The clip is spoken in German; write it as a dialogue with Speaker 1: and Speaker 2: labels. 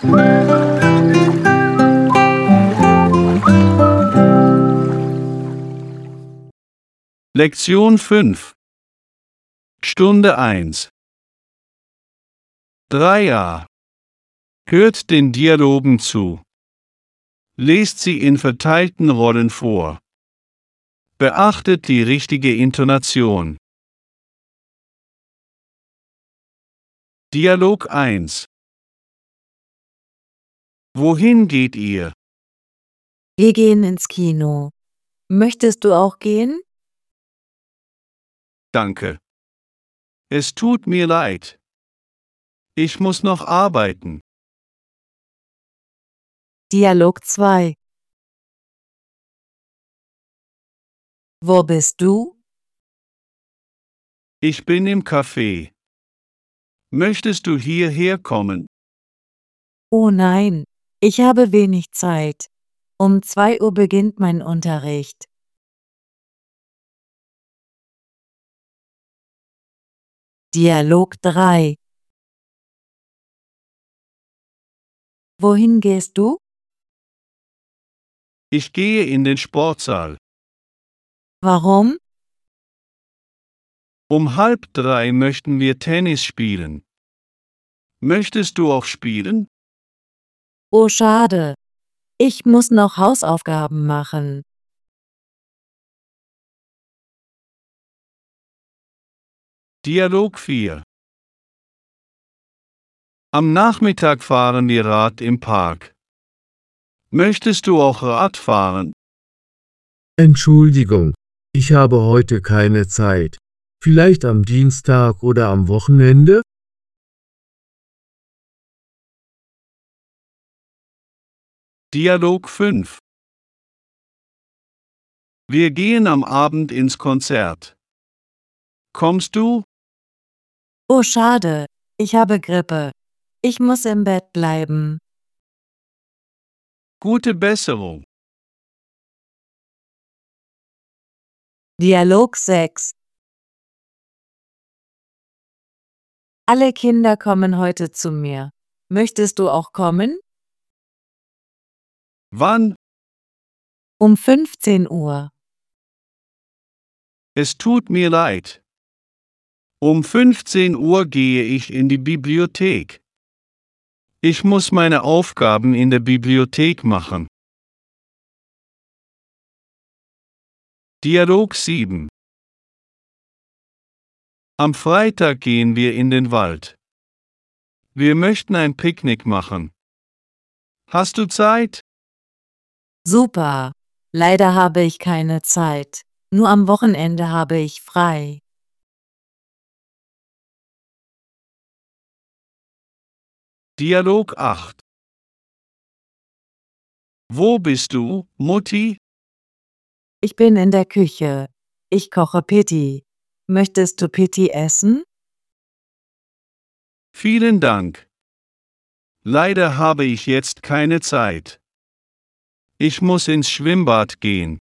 Speaker 1: Lektion 5. Stunde 1. 3a. Hört den Dialogen zu. Lest sie in verteilten Rollen vor. Beachtet die richtige Intonation. Dialog 1. Wohin geht ihr?
Speaker 2: Wir gehen ins Kino. Möchtest du auch gehen?
Speaker 1: Danke. Es tut mir leid. Ich muss noch arbeiten.
Speaker 2: Dialog 2. Wo bist du?
Speaker 1: Ich bin im Café. Möchtest du hierher kommen?
Speaker 2: Oh nein, ich habe wenig Zeit. Um 2 Uhr beginnt mein Unterricht. Dialog 3. Wohin gehst du?
Speaker 1: Ich gehe in den Sportsaal.
Speaker 2: Warum?
Speaker 1: Um 2:30 möchten wir Tennis spielen. Möchtest du auch spielen?
Speaker 2: Oh schade. Ich muss noch Hausaufgaben machen.
Speaker 1: Dialog 4. Am Nachmittag fahren wir Rad im Park. Möchtest du auch Rad fahren?
Speaker 3: Entschuldigung, ich habe heute keine Zeit. Vielleicht am Dienstag oder am Wochenende?
Speaker 1: Dialog 5. Wir gehen am Abend ins Konzert. Kommst du?
Speaker 2: Oh schade, ich habe Grippe. Ich muss im Bett bleiben.
Speaker 1: Gute Besserung.
Speaker 2: Dialog 6. Alle Kinder kommen heute zu mir. Möchtest du auch kommen?
Speaker 1: Wann?
Speaker 2: Um 15 Uhr.
Speaker 1: Es tut mir leid. Um 15 Uhr gehe ich in die Bibliothek. Ich muss meine Aufgaben in der Bibliothek machen. Dialog 7. Am Freitag gehen wir in den Wald. Wir möchten ein Picknick machen. Hast du Zeit?
Speaker 2: Super. Leider habe ich keine Zeit. Nur am Wochenende habe ich frei.
Speaker 1: Dialog 8. Wo bist du, Mutti?
Speaker 2: Ich bin in der Küche. Ich koche Pitti. Möchtest du Pitti essen?
Speaker 1: Vielen Dank. Leider habe ich jetzt keine Zeit. Ich muss ins Schwimmbad gehen.